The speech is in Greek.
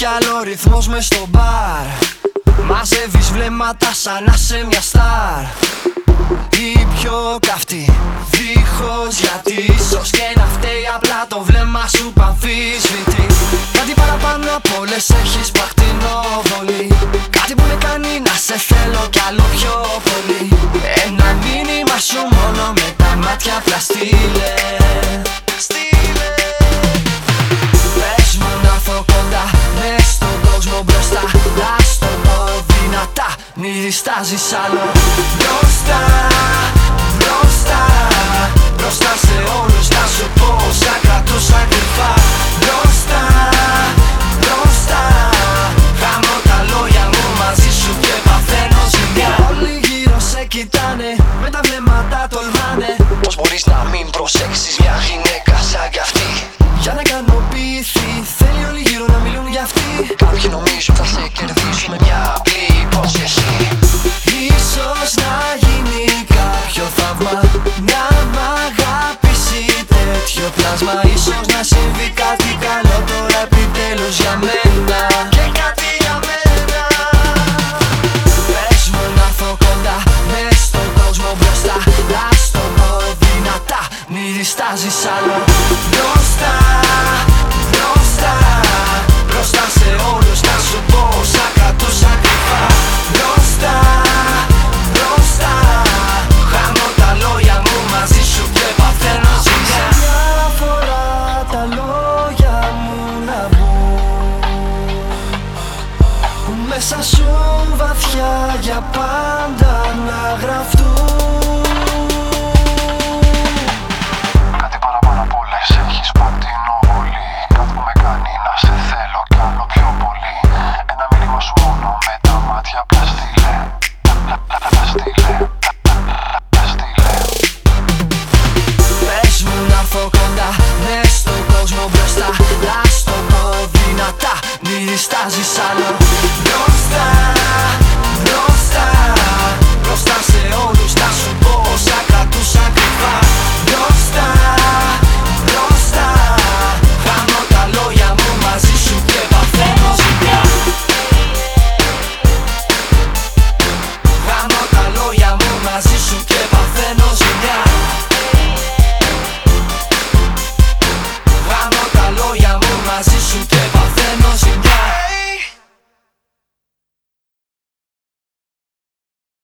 κι άλλο ρυθμός μες στο μπαρ. Μαζεύεις βλέμματα σαν να σε μια στάρ. Η πιο καυτή, δίχως γιατί. Ίσως και να φταίει απλά το βλέμμα σου που αμφισβητεί. Κάτι παραπάνω από όλες έχεις παχτινοβολή. Κάτι που με κάνει να σε θέλω κι άλλο πιο πολύ. Ένα μήνυμα σου μόνο με τα μάτια απλά στείλε. Πες μου να έρθω κοντά, μες στον κόσμο μπροστά. Ας το πω δυνατά, μη διστάζεις άλλο. Μπροστά, μπροστά, μπροστά σε όλους να σου πω όσα κρατούσα κρυφά. Μπροστά, μπροστά, χαμώ τα λόγια μου μαζί σου και παθαίνω ζημιά. Όλοι γύρω σε κοιτάνε, με τα βλέμματα τολμάνε. Πώς μπορείς να μην προσέξεις μια γυναίκα σαν κι αυτή? Για να ικανοποιηθεί, θέλει όλοι γύρω να μιλούν για αυτή. Κάποιοι νομίζουν θα σε κερδίσουν με μια απλή υπόσχεση. Ίσως να γίνει κάποιο θαύμα, να μ' αγαπήσει τέτοιο πλάσμα. Ίσως να συμβεί κάτι καλό τώρα επιτέλους για μένα. Και κάτι για μένα. Πες μου να έρθω κοντά, μες στον κόσμο μπροστά. Ας το πω δυνατά, μη διστάζεις άλλο. Μπροστά, μπροστά, μπροστά σε όλους να σου πω όσα κρατούσα κρυφά. Μπροστά, μπροστά, χάνω τα λόγια μου μαζί σου και παθαίνω ζημιά. Μια φορά τα λόγια μου να μπουν, που μέσα σου βαθιά για πάντα να γραφτούν.